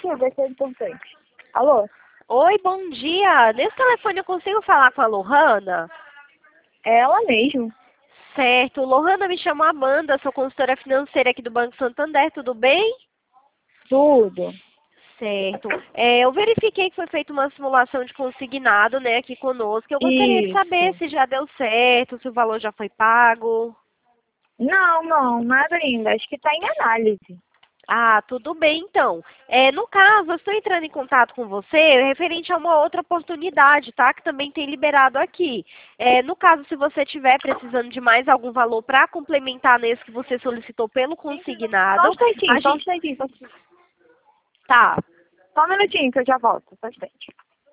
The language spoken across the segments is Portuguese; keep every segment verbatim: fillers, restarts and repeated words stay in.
aqui, vai ser importante. Alô? Oi, bom dia. Nesse telefone eu consigo falar com a Lohana? É ela mesmo. Certo. Lohana, me chamo Amanda, sou consultora financeira aqui do Banco Santander, tudo bem? Tudo. Certo. É, eu verifiquei que foi feita uma simulação de consignado, né, aqui conosco. Eu gostaria de saber Isso. se já deu certo, se o valor já foi pago. Não, não, nada ainda. Acho que tá em análise. Ah, tudo bem então. É, no caso, eu estou entrando em contato com você referente a uma outra oportunidade, tá? Que também tem liberado aqui. É, no caso, se você estiver precisando de mais algum valor para complementar nesse que você solicitou pelo Só um consignado, instantinho, a só um gente... instantinho. Só um instantinho. Tá. Só um minutinho que eu já volto. Só um instante.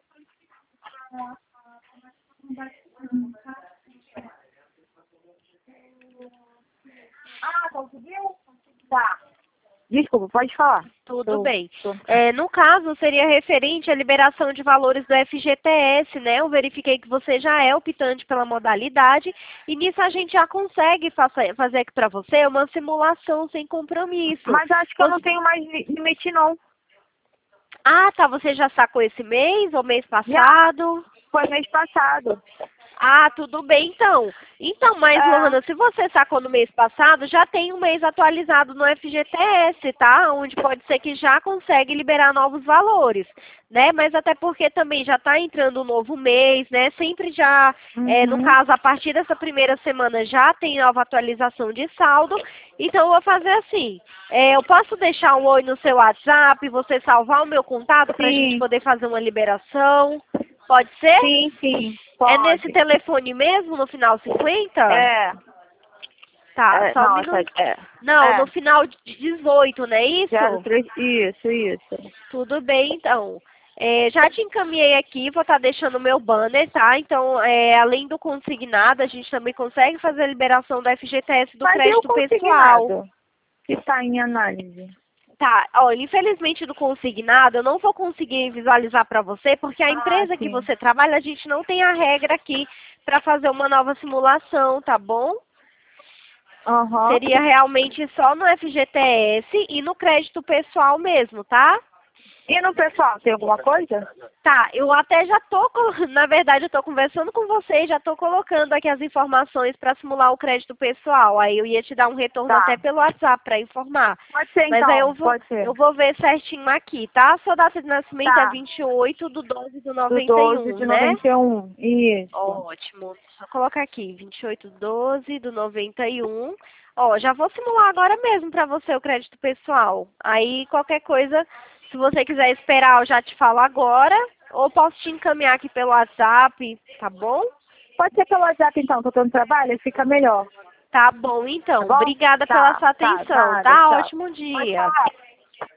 Ah, conseguiu? Tá. Desculpa, pode falar. Tudo Tô- bem. tô- É, no caso, seria referente à liberação de valores do F G T S, né? Eu verifiquei que você já é optante pela modalidade e nisso a gente já consegue faça- fazer aqui para você uma simulação sem compromisso. Mas acho que eu não Você- tenho mais li- limite, não. Ah, tá. Você já sacou esse mês ou mês Já passado? foi mês passado. Ah, tudo bem então. Então, mas, É. Lohana, se você sacou no mês passado, já tem um mês atualizado no F G T S, tá? Onde pode ser que já consegue liberar novos valores, né? Mas até porque também já está entrando um novo mês, né? Sempre já, é, no Uhum. caso, a partir dessa primeira semana já tem nova atualização de saldo. Então, eu vou fazer assim. É, eu posso deixar um oi no seu WhatsApp, você salvar o meu contato para a gente Sim, poder fazer uma liberação? Pode ser? sim, sim. É nesse Pode. telefone mesmo, no final cinquenta? É. Tá, É, só um não, essa, minuto. é. Não, no É. final de dezoito, não é Zero, isso? três, isso, isso. Tudo bem, então. É, já te encaminhei aqui, vou estar deixando o meu banner, tá? Então, é, além do consignado, a gente também consegue fazer a liberação do F G T S do Mas e o crédito pessoal. consignado? Que está em análise. Tá, olha, infelizmente do consignado eu não vou conseguir visualizar para você, porque a Ah, empresa que sim. você trabalha, a gente não tem a regra aqui para fazer uma nova simulação, tá bom? Aham. Seria realmente só no F G T S e no crédito pessoal mesmo, tá? E no pessoal, tem alguma coisa? Tá, eu até já tô, colo- na verdade eu tô conversando com você e já tô colocando aqui as informações para simular o crédito pessoal. Aí eu ia te dar um retorno até Tá. pelo WhatsApp para informar. Pode ser Mas aí eu então, vou, pode ser. eu vou ver certinho aqui, tá? Sua data de nascimento é Tá. vinte e oito do doze do Do noventa e doze um, de né? noventa e um. Isso. Ótimo. Só colocar aqui, vinte e oito do doze do noventa e um. Ó, já vou simular agora mesmo para você o crédito pessoal. Aí qualquer coisa, se você quiser esperar, eu já te falo agora. Ou posso te encaminhar aqui pelo WhatsApp, tá bom? Pode ser pelo WhatsApp então, que eu tô no trabalho, fica melhor. Tá bom, Tá então. bom? Obrigada pela Tá, sua tá, atenção, nada, tá? tchau. Ótimo Pode dia. falar.